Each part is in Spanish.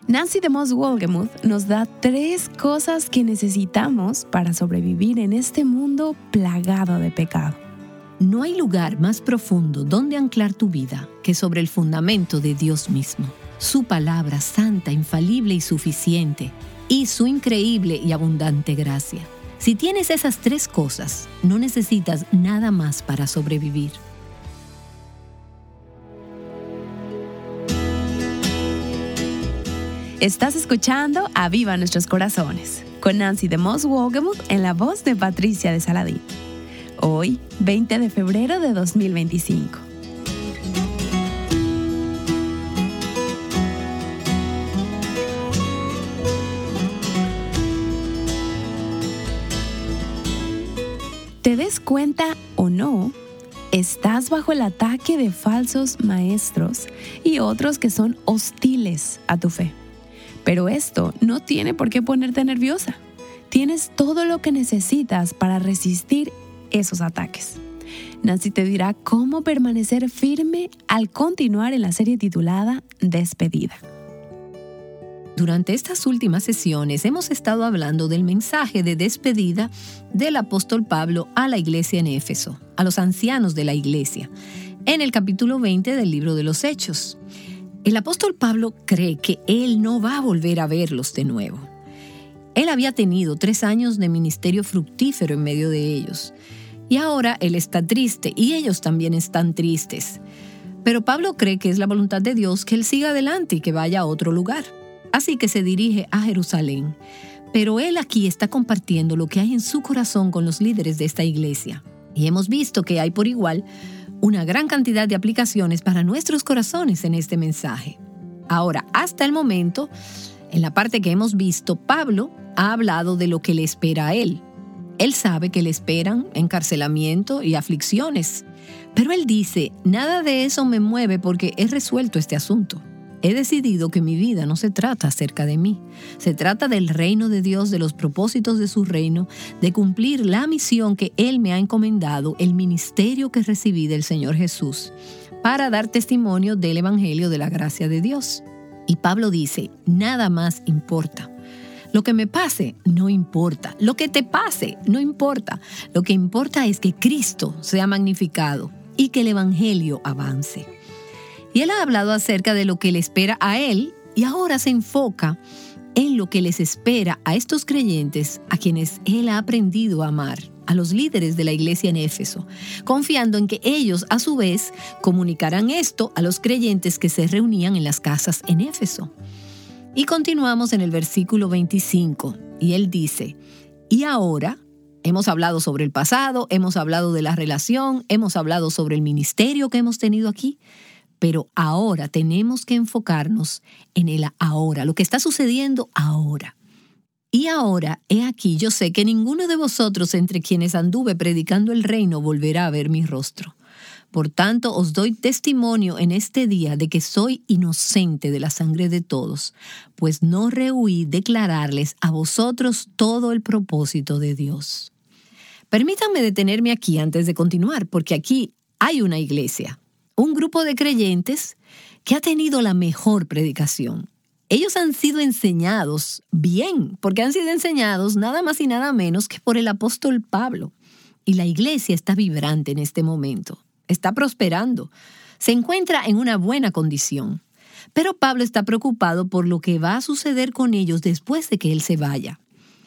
Nancy DeMoss Wolgemuth nos da 3 cosas que necesitamos para sobrevivir en este mundo plagado de pecado. No hay lugar más profundo donde anclar tu vida que sobre el fundamento de Dios mismo. Su palabra santa, infalible y suficiente, y su increíble y abundante gracia. Si tienes esas 3 cosas, no necesitas nada más para sobrevivir. Estás escuchando Aviva Nuestros Corazones, con Nancy DeMoss Wolgemuth en la voz de Patricia de Saladín. Hoy, 20 de febrero de 2025. ¿Te des cuenta o no? Estás bajo el ataque de falsos maestros y otros que son hostiles a tu fe. Pero esto no tiene por qué ponerte nerviosa. Tienes todo lo que necesitas para resistir esos ataques. Nancy te dirá cómo permanecer firme al continuar en la serie titulada Despedida. Durante estas últimas sesiones hemos estado hablando del mensaje de despedida del apóstol Pablo a la iglesia en Éfeso, a los ancianos de la iglesia, en el capítulo 20 del libro de los Hechos. El apóstol Pablo cree que él no va a volver a verlos de nuevo. Él había tenido 3 años de ministerio fructífero en medio de ellos. Y ahora él está triste y ellos también están tristes. Pero Pablo cree que es la voluntad de Dios que él siga adelante y que vaya a otro lugar. Así que se dirige a Jerusalén. Pero él aquí está compartiendo lo que hay en su corazón con los líderes de esta iglesia. Y hemos visto que hay por igual una gran cantidad de aplicaciones para nuestros corazones en este mensaje. Ahora, hasta el momento, en la parte que hemos visto, Pablo ha hablado de lo que le espera a él. Él sabe que le esperan encarcelamiento y aflicciones. Pero él dice, nada de eso me mueve porque he resuelto este asunto. He decidido que mi vida no se trata acerca de mí. Se trata del reino de Dios, de los propósitos de su reino, de cumplir la misión que Él me ha encomendado, el ministerio que recibí del Señor Jesús, para dar testimonio del evangelio de la gracia de Dios. Y Pablo dice, nada más importa. Lo que me pase no importa. Lo que te pase no importa. Lo que importa es que Cristo sea magnificado y que el evangelio avance. Y él ha hablado acerca de lo que le espera a él y ahora se enfoca en lo que les espera a estos creyentes a quienes él ha aprendido a amar, a los líderes de la iglesia en Éfeso, confiando en que ellos a su vez comunicarán esto a los creyentes que se reunían en las casas en Éfeso. Y continuamos en el versículo 25 y él dice, y ahora hemos hablado sobre el pasado, hemos hablado de la relación, hemos hablado sobre el ministerio que hemos tenido aquí. Pero ahora tenemos que enfocarnos en el ahora, lo que está sucediendo ahora. Y ahora, he aquí, yo sé que ninguno de vosotros entre quienes anduve predicando el reino volverá a ver mi rostro. Por tanto, os doy testimonio en este día de que soy inocente de la sangre de todos, pues no rehuí declararles a vosotros todo el propósito de Dios. Permítanme detenerme aquí antes de continuar, porque aquí hay una iglesia. Un grupo de creyentes que ha tenido la mejor predicación. Ellos han sido enseñados bien, porque han sido enseñados nada más y nada menos que por el apóstol Pablo. Y la iglesia está vibrante en este momento, está prosperando, se encuentra en una buena condición. Pero Pablo está preocupado por lo que va a suceder con ellos después de que él se vaya.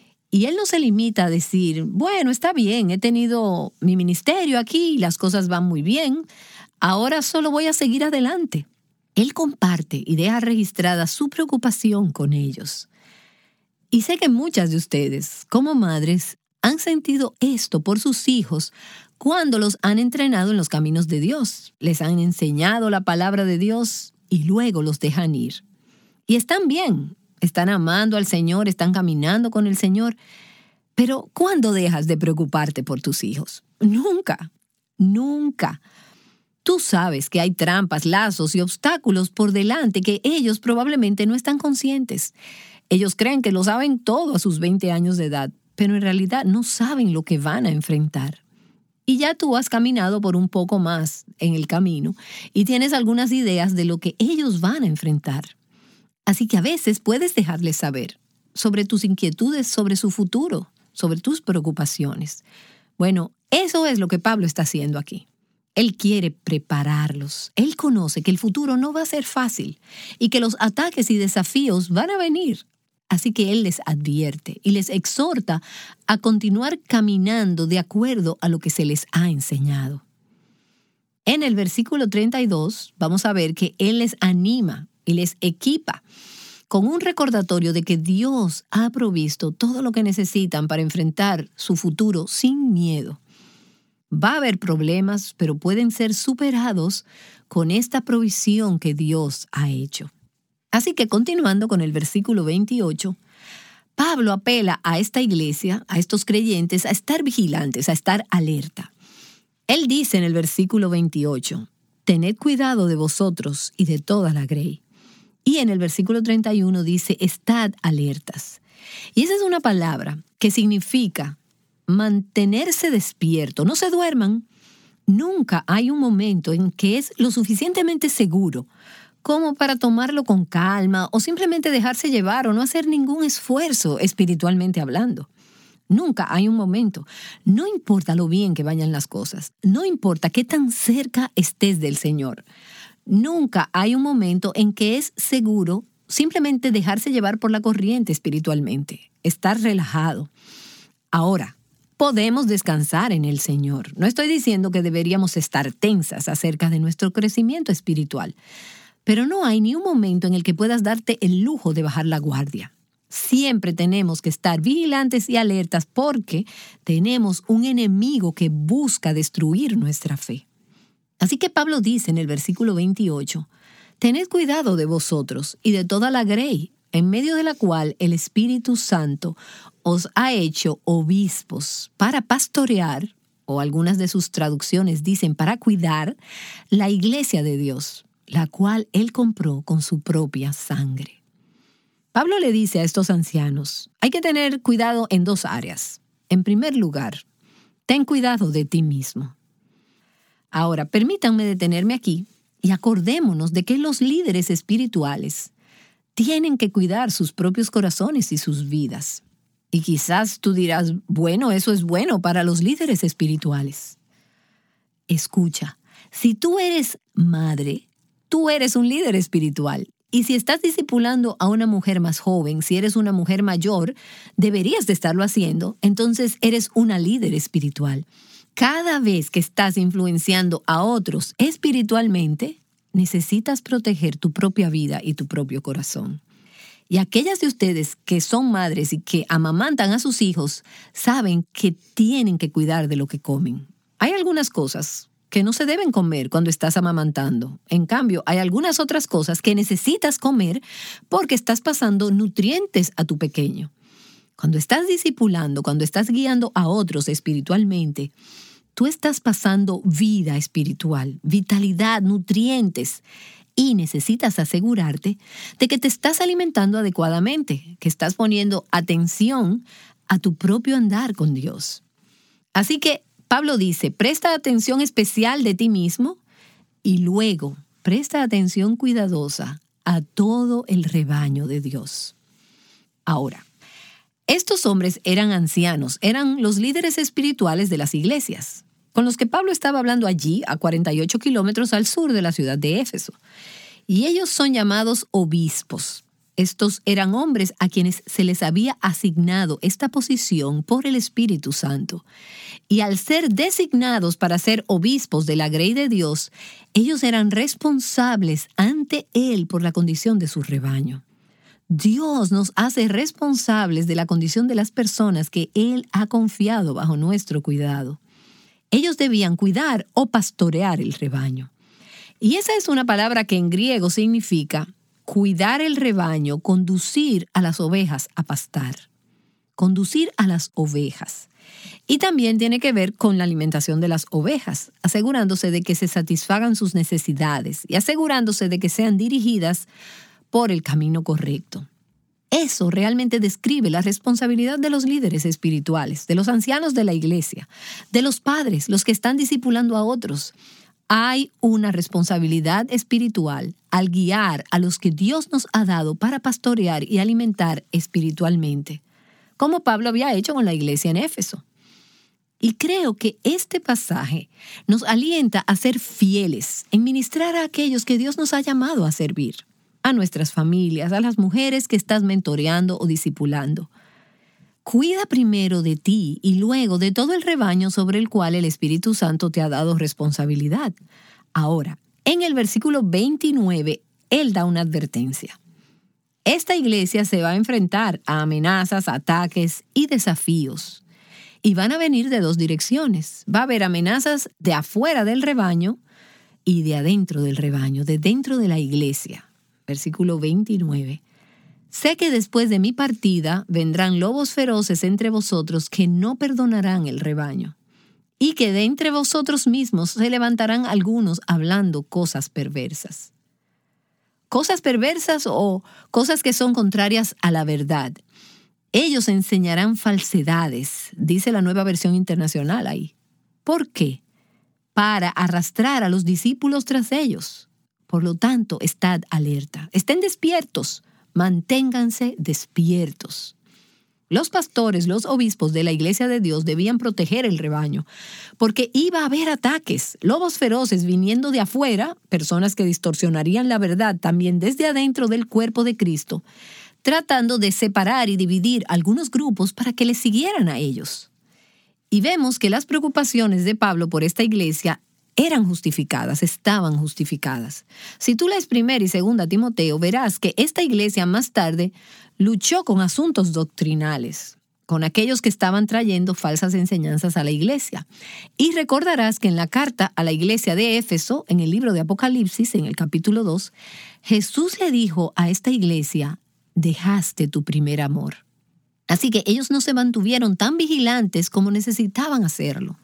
Y él no se limita a decir, bueno, está bien, he tenido mi ministerio aquí y las cosas van muy bien. Ahora solo voy a seguir adelante. Él comparte y deja registrada su preocupación con ellos. Y sé que muchas de ustedes, como madres, han sentido esto por sus hijos cuando los han entrenado en los caminos de Dios. Les han enseñado la palabra de Dios y luego los dejan ir. Y están bien, están amando al Señor, están caminando con el Señor. Pero ¿cuándo dejas de preocuparte por tus hijos? Nunca, nunca. Tú sabes que hay trampas, lazos y obstáculos por delante que ellos probablemente no están conscientes. Ellos creen que lo saben todo a sus 20 años de edad, pero en realidad no saben lo que van a enfrentar. Y ya tú has caminado por un poco más en el camino y tienes algunas ideas de lo que ellos van a enfrentar. Así que a veces puedes dejarles saber sobre tus inquietudes, sobre su futuro, sobre tus preocupaciones. Bueno, eso es lo que Pablo está haciendo aquí. Él quiere prepararlos. Él conoce que el futuro no va a ser fácil y que los ataques y desafíos van a venir. Así que Él les advierte y les exhorta a continuar caminando de acuerdo a lo que se les ha enseñado. En el versículo 32 vamos a ver que Él les anima y les equipa con un recordatorio de que Dios ha provisto todo lo que necesitan para enfrentar su futuro sin miedo. Va a haber problemas, pero pueden ser superados con esta provisión que Dios ha hecho. Así que continuando con el versículo 28, Pablo apela a esta iglesia, a estos creyentes, a estar vigilantes, a estar alerta. Él dice en el versículo 28, «Tened cuidado de vosotros y de toda la grey». Y en el versículo 31 dice, «Estad alertas». Y esa es una palabra que significa mantenerse despierto. No se duerman. Nunca hay un momento en que es lo suficientemente seguro como para tomarlo con calma o simplemente dejarse llevar o no hacer ningún esfuerzo espiritualmente hablando. Nunca hay un momento. No importa lo bien que vayan las cosas. No importa qué tan cerca estés del Señor. Nunca hay un momento en que es seguro simplemente dejarse llevar por la corriente espiritualmente. Estar relajado. Ahora, podemos descansar en el Señor. No estoy diciendo que deberíamos estar tensas acerca de nuestro crecimiento espiritual. Pero no hay ni un momento en el que puedas darte el lujo de bajar la guardia. Siempre tenemos que estar vigilantes y alertas porque tenemos un enemigo que busca destruir nuestra fe. Así que Pablo dice en el versículo 28, «Tened cuidado de vosotros y de toda la grey, en medio de la cual el Espíritu Santo os ha hecho obispos para pastorear», o algunas de sus traducciones dicen para cuidar, la iglesia de Dios, la cual Él compró con su propia sangre. Pablo le dice a estos ancianos, hay que tener cuidado en dos áreas. En primer lugar, ten cuidado de ti mismo. Ahora, permítanme detenerme aquí y acordémonos de que los líderes espirituales tienen que cuidar sus propios corazones y sus vidas. Y quizás tú dirás, bueno, eso es bueno para los líderes espirituales. Escucha, si tú eres madre, tú eres un líder espiritual. Y si estás discipulando a una mujer más joven, si eres una mujer mayor, deberías de estarlo haciendo, entonces eres una líder espiritual. Cada vez que estás influenciando a otros espiritualmente, necesitas proteger tu propia vida y tu propio corazón. Y aquellas de ustedes que son madres y que amamantan a sus hijos, saben que tienen que cuidar de lo que comen. Hay algunas cosas que no se deben comer cuando estás amamantando. En cambio, hay algunas otras cosas que necesitas comer porque estás pasando nutrientes a tu pequeño. Cuando estás discipulando, cuando estás guiando a otros espiritualmente, tú estás pasando vida espiritual, vitalidad, nutrientes, y necesitas asegurarte de que te estás alimentando adecuadamente, que estás poniendo atención a tu propio andar con Dios. Así que Pablo dice, presta atención especial de ti mismo y luego presta atención cuidadosa a todo el rebaño de Dios. Ahora, estos hombres eran ancianos, eran los líderes espirituales de las iglesias, con los que Pablo estaba hablando allí a 48 kilómetros al sur de la ciudad de Éfeso. Y ellos son llamados obispos. Estos eran hombres a quienes se les había asignado esta posición por el Espíritu Santo. Y al ser designados para ser obispos de la grey de Dios, ellos eran responsables ante Él por la condición de su rebaño. Dios nos hace responsables de la condición de las personas que Él ha confiado bajo nuestro cuidado. Ellos debían cuidar o pastorear el rebaño. Y esa es una palabra que en griego significa cuidar el rebaño, conducir a las ovejas a pastar. Conducir a las ovejas. Y también tiene que ver con la alimentación de las ovejas, asegurándose de que se satisfagan sus necesidades y asegurándose de que sean dirigidas por el camino correcto. Eso realmente describe la responsabilidad de los líderes espirituales, de los ancianos de la iglesia, de los padres, los que están discipulando a otros. Hay una responsabilidad espiritual al guiar a los que Dios nos ha dado para pastorear y alimentar espiritualmente, como Pablo había hecho con la iglesia en Éfeso. Y creo que este pasaje nos alienta a ser fieles en ministrar a aquellos que Dios nos ha llamado a servir, a nuestras familias, a las mujeres que estás mentoreando o discipulando. Cuida primero de ti y luego de todo el rebaño sobre el cual el Espíritu Santo te ha dado responsabilidad. Ahora, en el versículo 29, él da una advertencia. Esta iglesia se va a enfrentar a amenazas, ataques y desafíos. Y van a venir de dos direcciones. Va a haber amenazas de afuera del rebaño y de adentro del rebaño, de dentro de la iglesia. Versículo 29. Sé que después de mi partida vendrán lobos feroces entre vosotros que no perdonarán el rebaño, y que de entre vosotros mismos se levantarán algunos hablando cosas perversas. Cosas perversas o cosas que son contrarias a la verdad. Ellos enseñarán falsedades, dice la Nueva Versión Internacional ahí. ¿Por qué? Para arrastrar a los discípulos tras ellos. Por lo tanto, estad alerta, estén despiertos. Manténganse despiertos. Los pastores, los obispos de la Iglesia de Dios debían proteger el rebaño, porque iba a haber ataques, lobos feroces viniendo de afuera, personas que distorsionarían la verdad también desde adentro del cuerpo de Cristo, tratando de separar y dividir algunos grupos para que les siguieran a ellos. Y vemos que las preocupaciones de Pablo por esta iglesia eran justificadas, estaban justificadas. Si tú lees 1 y 2 Timoteo, verás que esta iglesia más tarde luchó con asuntos doctrinales, con aquellos que estaban trayendo falsas enseñanzas a la iglesia. Y recordarás que en la carta a la iglesia de Éfeso, en el libro de Apocalipsis, en el capítulo 2, Jesús le dijo a esta iglesia, dejaste tu primer amor. Así que ellos no se mantuvieron tan vigilantes como necesitaban hacerlo.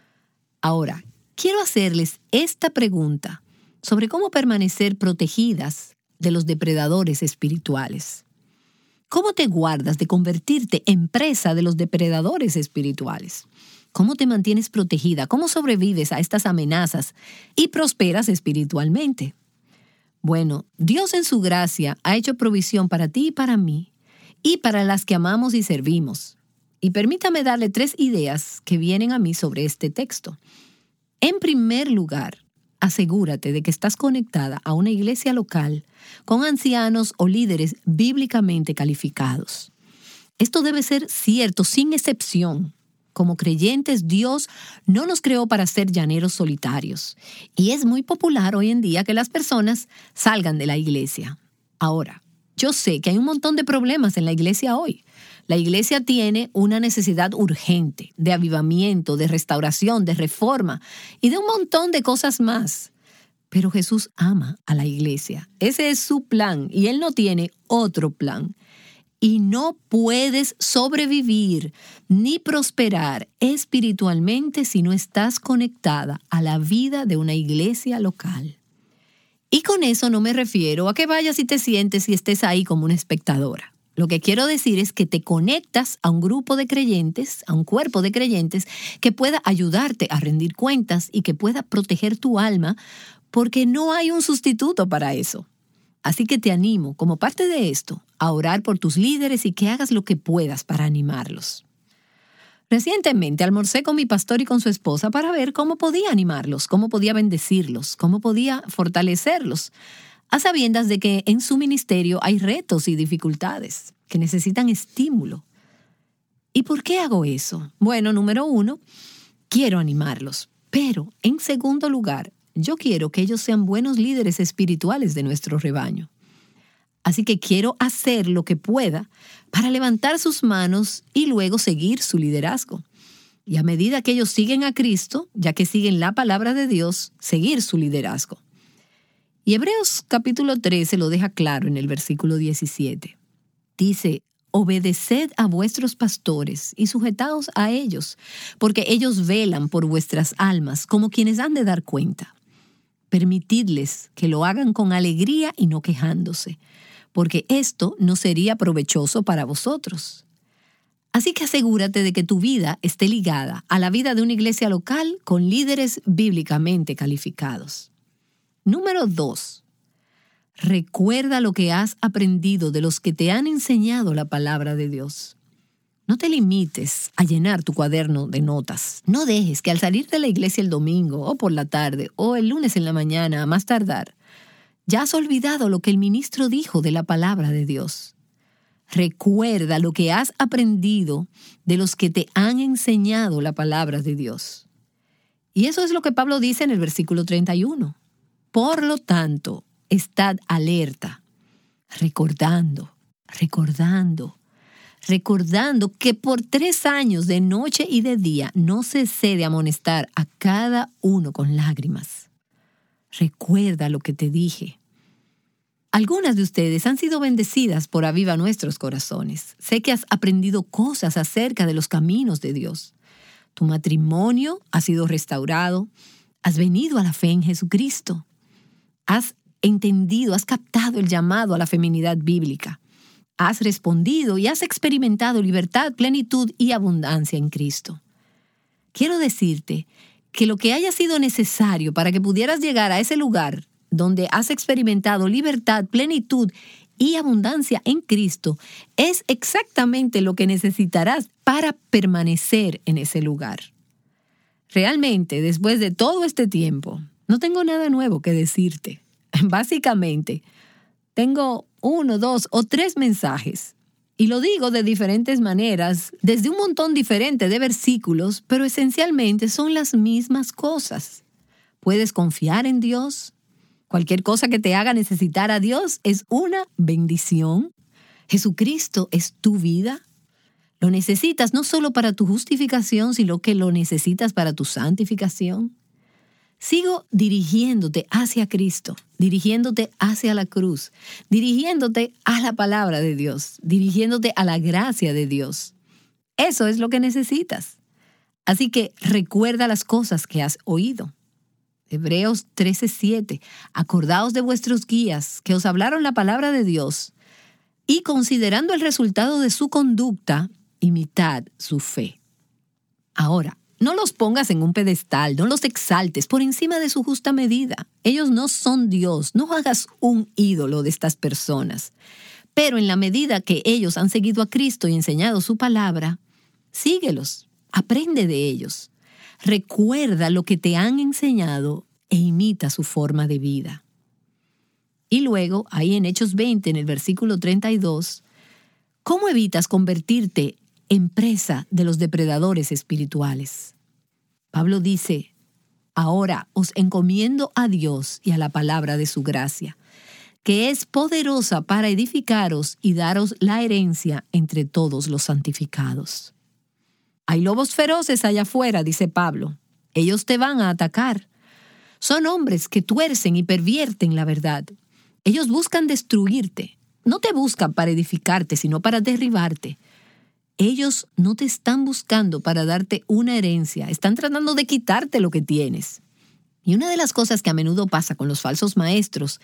Ahora, quiero hacerles esta pregunta sobre cómo permanecer protegidas de los depredadores espirituales. ¿Cómo te guardas de convertirte en presa de los depredadores espirituales? ¿Cómo te mantienes protegida? ¿Cómo sobrevives a estas amenazas y prosperas espiritualmente? Bueno, Dios en su gracia ha hecho provisión para ti y para mí, y para las que amamos y servimos. Y permítame darle 3 ideas que vienen a mí sobre este texto. En primer lugar, asegúrate de que estás conectada a una iglesia local con ancianos o líderes bíblicamente calificados. Esto debe ser cierto, sin excepción. Como creyentes, Dios no nos creó para ser llaneros solitarios. Y es muy popular hoy en día que las personas salgan de la iglesia. Ahora, yo sé que hay un montón de problemas en la iglesia hoy. La iglesia tiene una necesidad urgente de avivamiento, de restauración, de reforma y de un montón de cosas más. Pero Jesús ama a la iglesia. Ese es su plan y Él no tiene otro plan. Y no puedes sobrevivir ni prosperar espiritualmente si no estás conectada a la vida de una iglesia local. Y con eso no me refiero a que vayas y te sientes y estés ahí como una espectadora. Lo que quiero decir es que te conectas a un grupo de creyentes, a un cuerpo de creyentes que pueda ayudarte a rendir cuentas y que pueda proteger tu alma, porque no hay un sustituto para eso. Así que te animo, como parte de esto, a orar por tus líderes y que hagas lo que puedas para animarlos. Recientemente almorcé con mi pastor y con su esposa para ver cómo podía animarlos, cómo podía bendecirlos, cómo podía fortalecerlos, a sabiendas de que en su ministerio hay retos y dificultades que necesitan estímulo. ¿Y por qué hago eso? Bueno, número 1, quiero animarlos, pero en segundo lugar, yo quiero que ellos sean buenos líderes espirituales de nuestro rebaño. Así que quiero hacer lo que pueda para levantar sus manos y luego seguir su liderazgo. Y a medida que ellos siguen a Cristo, ya que siguen la palabra de Dios, seguir su liderazgo. Y Hebreos capítulo 13 lo deja claro en el versículo 17. Dice, obedeced a vuestros pastores y sujetaos a ellos, porque ellos velan por vuestras almas como quienes han de dar cuenta. Permitidles que lo hagan con alegría y no quejándose, porque esto no sería provechoso para vosotros. Así que asegúrate de que tu vida esté ligada a la vida de una iglesia local con líderes bíblicamente calificados. Número 2. Recuerda lo que has aprendido de los que te han enseñado la palabra de Dios. No te limites a llenar tu cuaderno de notas. No dejes que al salir de la iglesia el domingo o por la tarde o el lunes en la mañana a más tardar, ya has olvidado lo que el ministro dijo de la palabra de Dios. Recuerda lo que has aprendido de los que te han enseñado la palabra de Dios. Y eso es lo que Pablo dice en el versículo 31. Por lo tanto, estad alerta, recordando que por 3 años de noche y de día no cesé de amonestar a cada uno con lágrimas. Recuerda lo que te dije. Algunas de ustedes han sido bendecidas por Aviva Nuestros Corazones. Sé que has aprendido cosas acerca de los caminos de Dios. Tu matrimonio ha sido restaurado. Has venido a la fe en Jesucristo. Has entendido, has captado el llamado a la feminidad bíblica. Has respondido y has experimentado libertad, plenitud y abundancia en Cristo. Quiero decirte que lo que haya sido necesario para que pudieras llegar a ese lugar donde has experimentado libertad, plenitud y abundancia en Cristo, es exactamente lo que necesitarás para permanecer en ese lugar. Realmente, después de todo este tiempo, no tengo nada nuevo que decirte. Básicamente, tengo 1, 2 o 3 mensajes. Y lo digo de diferentes maneras, desde un montón diferente de versículos, pero esencialmente son las mismas cosas. Puedes confiar en Dios. Cualquier cosa que te haga necesitar a Dios es una bendición. Jesucristo es tu vida. Lo necesitas no solo para tu justificación, sino que lo necesitas para tu santificación. Sigo dirigiéndote hacia Cristo, dirigiéndote hacia la cruz, dirigiéndote a la palabra de Dios, dirigiéndote a la gracia de Dios. Eso es lo que necesitas. Así que recuerda las cosas que has oído. Hebreos 13:7. Acordaos de vuestros guías que os hablaron la palabra de Dios y considerando el resultado de su conducta, imitad su fe. Ahora, no los pongas en un pedestal, no los exaltes por encima de su justa medida. Ellos no son Dios, no hagas un ídolo de estas personas. Pero en la medida que ellos han seguido a Cristo y enseñado su palabra, síguelos, aprende de ellos. Recuerda lo que te han enseñado e imita su forma de vida. Y luego, ahí en Hechos 20, en el versículo 32, ¿cómo evitas convertirte en presa de los depredadores espirituales? Pablo dice, ahora os encomiendo a Dios y a la palabra de su gracia, que es poderosa para edificaros y daros la herencia entre todos los santificados. Hay lobos feroces allá afuera, dice Pablo. Ellos te van a atacar. Son hombres que tuercen y pervierten la verdad. Ellos buscan destruirte. No te buscan para edificarte, sino para derribarte. Ellos no te están buscando para darte una herencia. Están tratando de quitarte lo que tienes. Y una de las cosas que a menudo pasa con los falsos maestros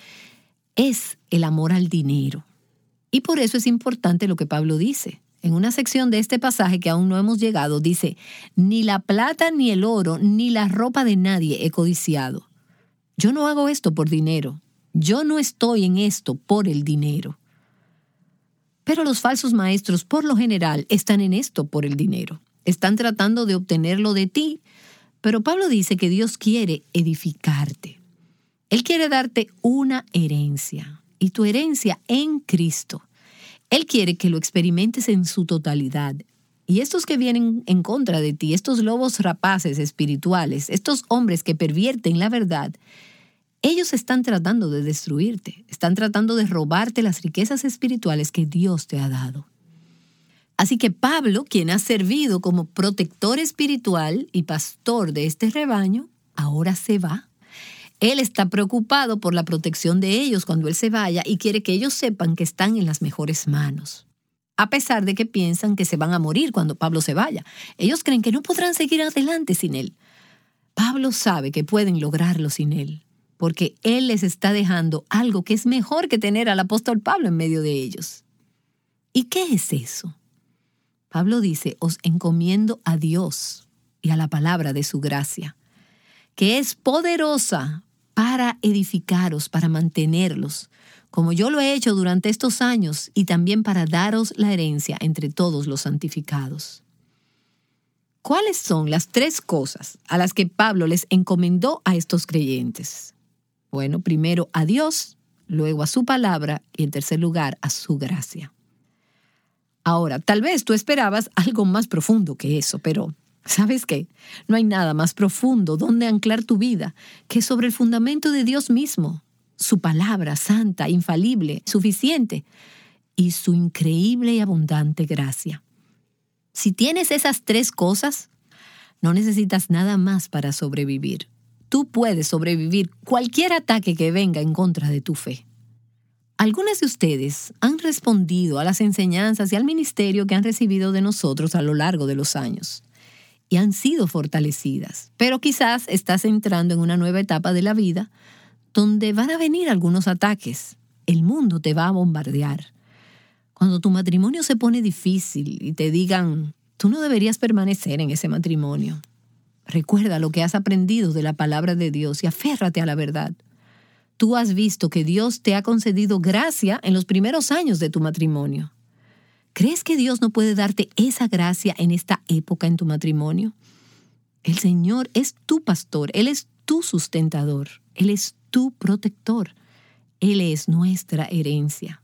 es el amor al dinero. Y por eso es importante lo que Pablo dice. En una sección de este pasaje que aún no hemos llegado, dice, ni la plata, ni el oro, ni la ropa de nadie he codiciado. Yo no hago esto por dinero. Yo no estoy en esto por el dinero. Pero los falsos maestros, por lo general, están en esto por el dinero. Están tratando de obtenerlo de ti. Pero Pablo dice que Dios quiere edificarte. Él quiere darte una herencia. Y tu herencia en Cristo. Él quiere que lo experimentes en su totalidad. Y estos que vienen en contra de ti, estos lobos rapaces espirituales, estos hombres que pervierten la verdad, ellos están tratando de destruirte, están tratando de robarte las riquezas espirituales que Dios te ha dado. Así que Pablo, quien ha servido como protector espiritual y pastor de este rebaño, ahora se va. Él está preocupado por la protección de ellos cuando él se vaya y quiere que ellos sepan que están en las mejores manos. A pesar de que piensan que se van a morir cuando Pablo se vaya. Ellos creen que no podrán seguir adelante sin él. Pablo sabe que pueden lograrlo sin él, porque él les está dejando algo que es mejor que tener al apóstol Pablo en medio de ellos. ¿Y qué es eso? Pablo dice, os encomiendo a Dios y a la palabra de su gracia, que es poderosa para edificaros, para mantenerlos, como yo lo he hecho durante estos años, y también para daros la herencia entre todos los santificados. ¿Cuáles son las 3 cosas a las que Pablo les encomendó a estos creyentes? Bueno, primero a Dios, luego a su palabra y en tercer lugar a su gracia. Ahora, tal vez tú esperabas algo más profundo que eso, pero ¿sabes qué? No hay nada más profundo donde anclar tu vida que sobre el fundamento de Dios mismo, su palabra santa, infalible, suficiente, y su increíble y abundante gracia. Si tienes esas 3 cosas, no necesitas nada más para sobrevivir. Tú puedes sobrevivir cualquier ataque que venga en contra de tu fe. Algunas de ustedes han respondido a las enseñanzas y al ministerio que han recibido de nosotros a lo largo de los años y han sido fortalecidas, pero quizás estás entrando en una nueva etapa de la vida donde van a venir algunos ataques. El mundo te va a bombardear. Cuando tu matrimonio se pone difícil y te digan, tú no deberías permanecer en ese matrimonio. Recuerda lo que has aprendido de la palabra de Dios y aférrate a la verdad. Tú has visto que Dios te ha concedido gracia en los primeros años de tu matrimonio. ¿Crees que Dios no puede darte esa gracia en esta época en tu matrimonio? El Señor es tu pastor, Él es tu sustentador, Él es tu protector, Él es nuestra herencia.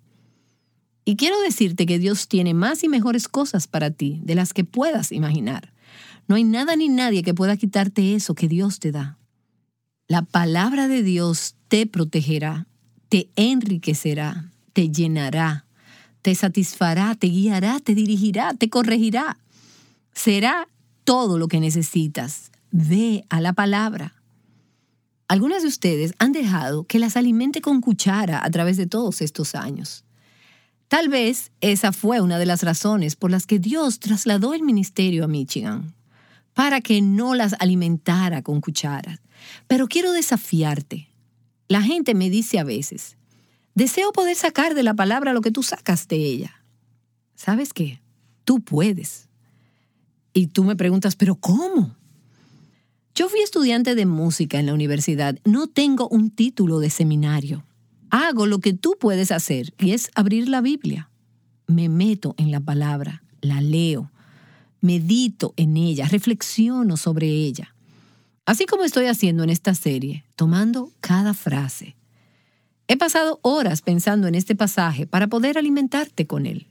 Y quiero decirte que Dios tiene más y mejores cosas para ti de las que puedas imaginar. No hay nada ni nadie que pueda quitarte eso que Dios te da. La palabra de Dios te protegerá, te enriquecerá, te llenará, te satisfará, te guiará, te dirigirá, te corregirá. Será todo lo que necesitas. Ve a la palabra. Algunas de ustedes han dejado que las alimente con cuchara a través de todos estos años. Tal vez esa fue una de las razones por las que Dios trasladó el ministerio a Michigan, para que no las alimentara con cucharas. Pero quiero desafiarte. La gente me dice a veces, deseo poder sacar de la palabra lo que tú sacas de ella. ¿Sabes qué? Tú puedes. Y tú me preguntas, ¿pero cómo? Yo fui estudiante de música en la universidad. No tengo un título de seminario. Hago lo que tú puedes hacer, y es abrir la Biblia. Me meto en la palabra, la leo, medito en ella, reflexiono sobre ella. Así como estoy haciendo en esta serie, tomando cada frase. He pasado horas pensando en este pasaje para poder alimentarte con él.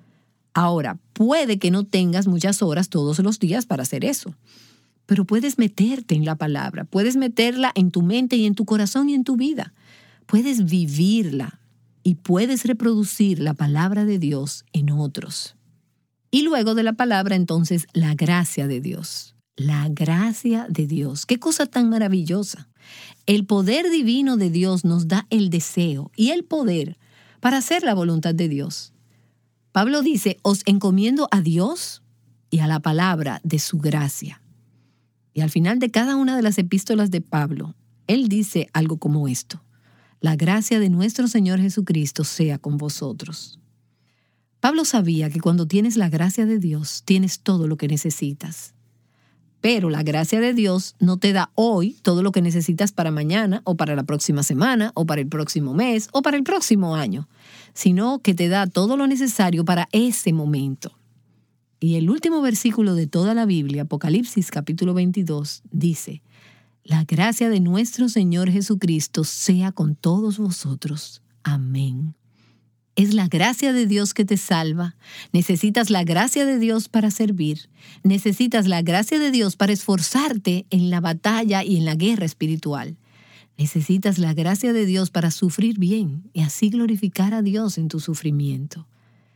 Ahora, puede que no tengas muchas horas todos los días para hacer eso, pero puedes meterte en la palabra, puedes meterla en tu mente y en tu corazón y en tu vida. Puedes vivirla y puedes reproducir la palabra de Dios en otros. Y luego de la palabra, entonces, la gracia de Dios. La gracia de Dios. ¡Qué cosa tan maravillosa! El poder divino de Dios nos da el deseo y el poder para hacer la voluntad de Dios. Pablo dice, os encomiendo a Dios y a la palabra de su gracia. Y al final de cada una de las epístolas de Pablo, él dice algo como esto. La gracia de nuestro Señor Jesucristo sea con vosotros. Pablo sabía que cuando tienes la gracia de Dios, tienes todo lo que necesitas. Pero la gracia de Dios no te da hoy todo lo que necesitas para mañana, o para la próxima semana, o para el próximo mes, o para el próximo año, sino que te da todo lo necesario para ese momento. Y el último versículo de toda la Biblia, Apocalipsis capítulo 22, dice, la gracia de nuestro Señor Jesucristo sea con todos vosotros. Amén. Es la gracia de Dios que te salva. Necesitas la gracia de Dios para servir. Necesitas la gracia de Dios para esforzarte en la batalla y en la guerra espiritual. Necesitas la gracia de Dios para sufrir bien y así glorificar a Dios en tu sufrimiento.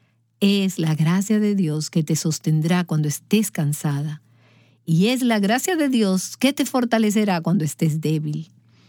Es la gracia de Dios que te sostendrá cuando estés cansada. Y es la gracia de Dios que te fortalecerá cuando estés débil.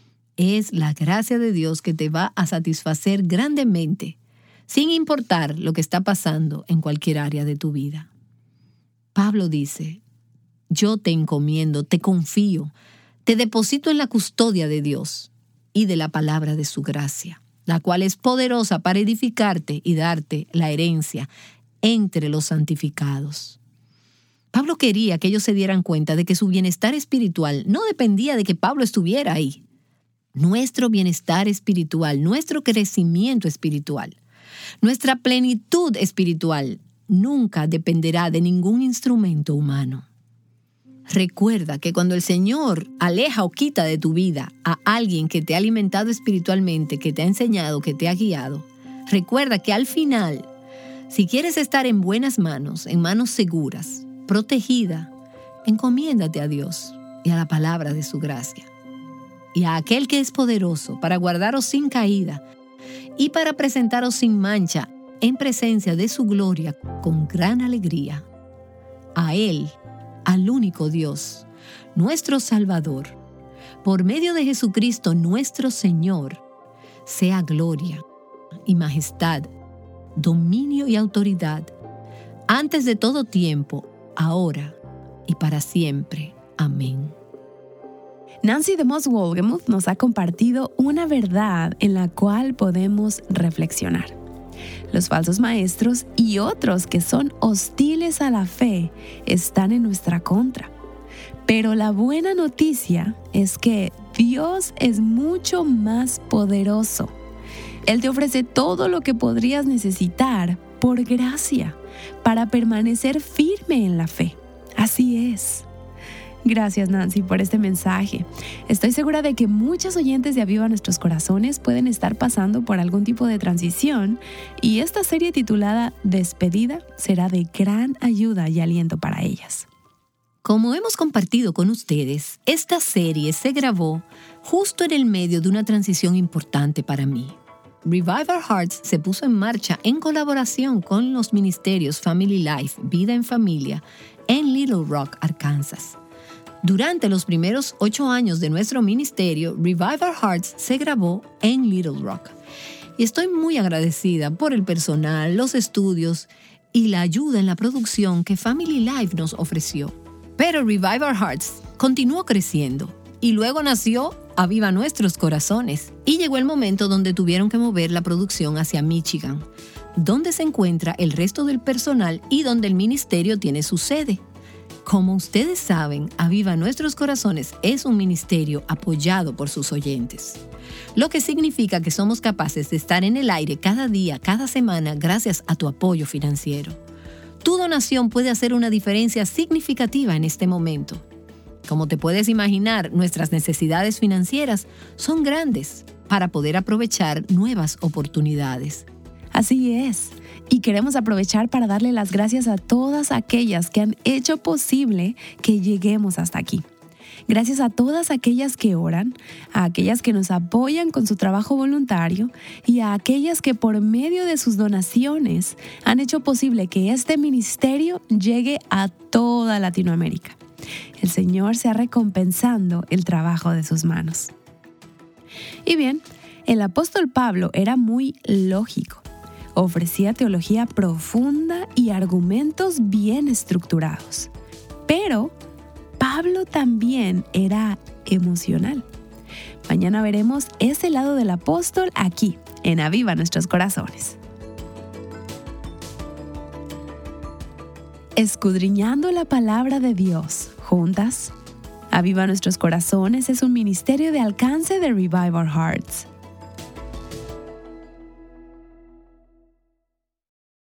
Es la gracia de Dios que te va a satisfacer grandemente, sin importar lo que está pasando en cualquier área de tu vida. Pablo dice, yo te encomiendo, te confío, te deposito en la custodia de Dios y de la palabra de su gracia, la cual es poderosa para edificarte y darte la herencia entre los santificados. Pablo quería que ellos se dieran cuenta de que su bienestar espiritual no dependía de que Pablo estuviera ahí. Nuestro bienestar espiritual, nuestro crecimiento espiritual, nuestra plenitud espiritual nunca dependerá de ningún instrumento humano. Recuerda que cuando el Señor aleja o quita de tu vida a alguien que te ha alimentado espiritualmente, que te ha enseñado, que te ha guiado, recuerda que al final, si quieres estar en buenas manos, en manos seguras, protegida, encomiéndate a Dios y a la palabra de su gracia. Y a aquel que es poderoso para guardaros sin caída y para presentaros sin mancha en presencia de su gloria con gran alegría. A Él, al único Dios, nuestro Salvador, por medio de Jesucristo nuestro Señor, sea gloria y majestad, dominio y autoridad, antes de todo tiempo, ahora y para siempre. Amén. Nancy DeMoss Wolgemuth nos ha compartido una verdad en la cual podemos reflexionar. Los falsos maestros y otros que son hostiles a la fe están en nuestra contra. Pero la buena noticia es que Dios es mucho más poderoso. Él te ofrece todo lo que podrías necesitar por gracia para permanecer firme en la fe. Así es. Gracias, Nancy, por este mensaje. Estoy segura de que muchos oyentes de Aviva Nuestros Corazones pueden estar pasando por algún tipo de transición y esta serie titulada Despedida será de gran ayuda y aliento para ellas. Como hemos compartido con ustedes, esta serie se grabó justo en el medio de una transición importante para mí. Revive Our Hearts se puso en marcha en colaboración con los ministerios Family Life, Vida en Familia, en Little Rock, Arkansas. Durante los primeros 8 años de nuestro ministerio, Revive Our Hearts se grabó en Little Rock. Y estoy muy agradecida por el personal, los estudios y la ayuda en la producción que Family Life nos ofreció. Pero Revive Our Hearts continuó creciendo y luego nació Aviva Nuestros Corazones y llegó el momento donde tuvieron que mover la producción hacia Michigan, donde se encuentra el resto del personal y donde el ministerio tiene su sede. Como ustedes saben, Aviva Nuestros Corazones es un ministerio apoyado por sus oyentes, lo que significa que somos capaces de estar en el aire cada día, cada semana, gracias a tu apoyo financiero. Tu donación puede hacer una diferencia significativa en este momento. Como te puedes imaginar, nuestras necesidades financieras son grandes para poder aprovechar nuevas oportunidades. Así es. Y queremos aprovechar para darle las gracias a todas aquellas que han hecho posible que lleguemos hasta aquí. Gracias a todas aquellas que oran, a aquellas que nos apoyan con su trabajo voluntario y a aquellas que por medio de sus donaciones han hecho posible que este ministerio llegue a toda Latinoamérica. El Señor sea recompensando el trabajo de sus manos. Y bien, el apóstol Pablo era muy lógico. Ofrecía teología profunda y argumentos bien estructurados. Pero Pablo también era emocional. Mañana veremos ese lado del apóstol aquí, en Aviva Nuestros Corazones. Escudriñando la palabra de Dios, juntas. Aviva Nuestros Corazones es un ministerio de alcance de Revive Our Hearts.